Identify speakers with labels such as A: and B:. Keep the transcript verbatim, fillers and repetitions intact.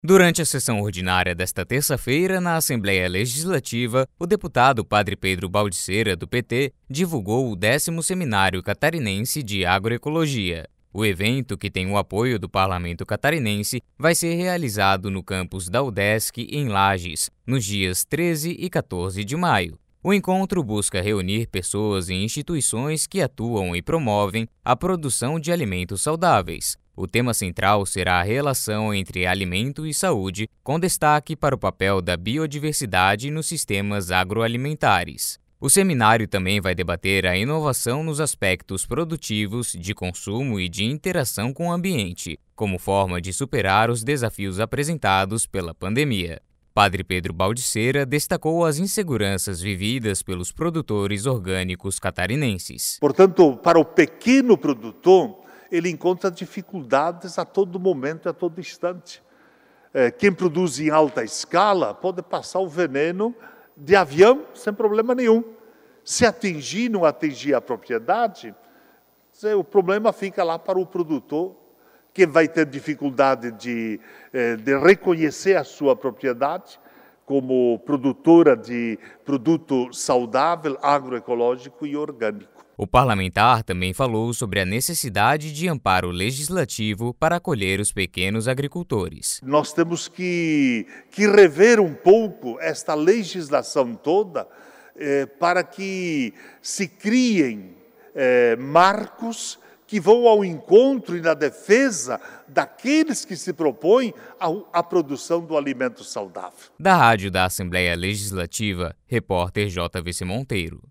A: Durante a sessão ordinária desta terça-feira, na Assembleia Legislativa, o deputado Padre Pedro Baldiceira, do P T, divulgou o décimo Seminário Catarinense de Agroecologia. O evento, que tem o apoio do Parlamento Catarinense, vai ser realizado no campus da UDESC, em Lages, nos dias treze e quatorze de maio. O encontro busca reunir pessoas e instituições que atuam e promovem a produção de alimentos saudáveis. O tema central será a relação entre alimento e saúde, com destaque para o papel da biodiversidade nos sistemas agroalimentares. O seminário também vai debater a inovação nos aspectos produtivos, de consumo e de interação com o ambiente, como forma de superar os desafios apresentados pela pandemia. Padre Pedro Baldiceira destacou as inseguranças vividas pelos produtores orgânicos catarinenses.
B: Portanto, para o pequeno produtor, ele encontra dificuldades a todo momento, a todo instante. Quem produz em alta escala pode passar o veneno de avião sem problema nenhum. Se atingir, não atingir a propriedade, o problema fica lá para o produtor, que vai ter dificuldade de, de reconhecer a sua propriedade como produtora de produto saudável, agroecológico e orgânico.
A: O parlamentar também falou sobre a necessidade de amparo legislativo para acolher os pequenos agricultores.
B: Nós temos que, que rever um pouco esta legislação toda eh, para que se criem eh, marcos que vão ao encontro e na defesa daqueles que se propõem à produção do alimento saudável.
A: Da Rádio da Assembleia Legislativa, repórter J V C Monteiro.